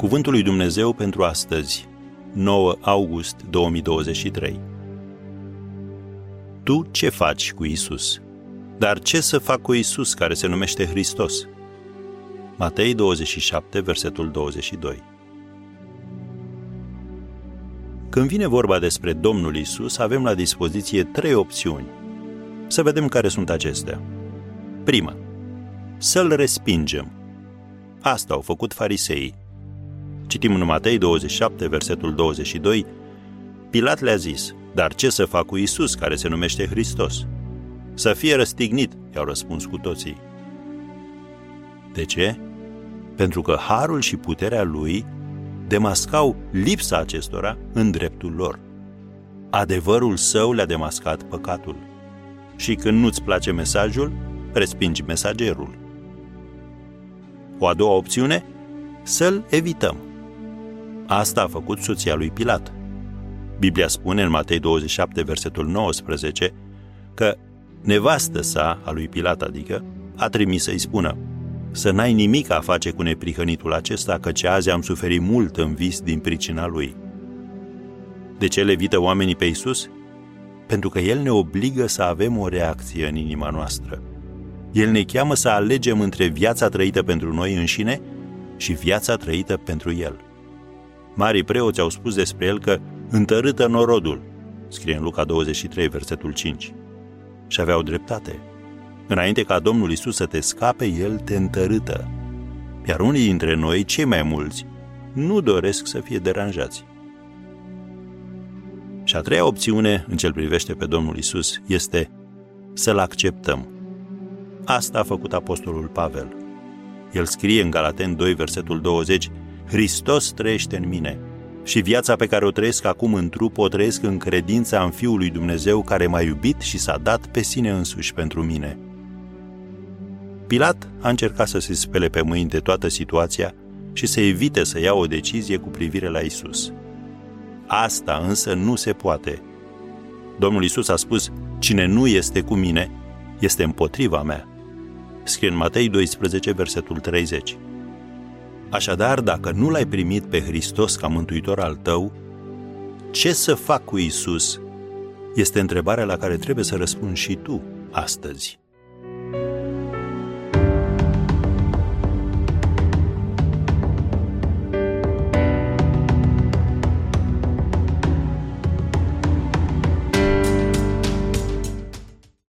Cuvântul lui Dumnezeu pentru astăzi, 9 august 2023. Tu ce faci cu Isus? Dar ce să fac cu Isus care se numește Hristos? Matei 27, versetul 22. Când vine vorba despre Domnul Isus, avem la dispoziție 3 opțiuni. Să vedem care sunt acestea. Prima, să-L respingem. Asta au făcut fariseii. Citim în Matei 27, versetul 22, Pilat le-a zis, dar ce să fac cu Isus care se numește Hristos? Să fie răstignit, i-au răspuns cu toții. De ce? Pentru că harul și puterea lui demascau lipsa acestora în dreptul lor. Adevărul său le-a demascat păcatul. Și când nu-ți place mesajul, respingi mesagerul. O a doua opțiune, să-L evităm. Asta a făcut soția lui Pilat. Biblia spune în Matei 27, versetul 19, că nevastă sa, a lui Pilat adică, a trimis să-i spună, să n-ai nimic a face cu neprihănitul acesta, căci azi am suferit mult în vis din pricina lui. De ce le evită oamenii pe Iisus? Pentru că El ne obligă să avem o reacție în inima noastră. El ne cheamă să alegem între viața trăită pentru noi înșine și viața trăită pentru El. Marii preoți au spus despre El că întărâtă norodul, scrie în Luca 23, versetul 5. Și aveau dreptate. Înainte ca Domnul Iisus să te scape, El te întărâtă. Iar unii dintre noi, cei mai mulți, nu doresc să fie deranjați. Și a treia opțiune, în ce-L privește pe Domnul Iisus, este să-L acceptăm. Asta a făcut apostolul Pavel. El scrie în Galateni 2, versetul 20, Hristos trăiește în mine și viața pe care o trăiesc acum în trup o trăiesc în credința în Fiul lui Dumnezeu care m-a iubit și s-a dat pe sine însuși pentru mine. Pilat a încercat să se spele pe mâini de toată situația și să evite să ia o decizie cu privire la Isus. Asta însă nu se poate. Domnul Isus a spus, cine nu este cu mine, este împotriva mea. Scrie în Matei 12, versetul 30. Așadar, dacă nu L-ai primit pe Hristos ca mântuitor al tău, ce să fac cu Isus? Este întrebarea la care trebuie să răspunzi și tu astăzi.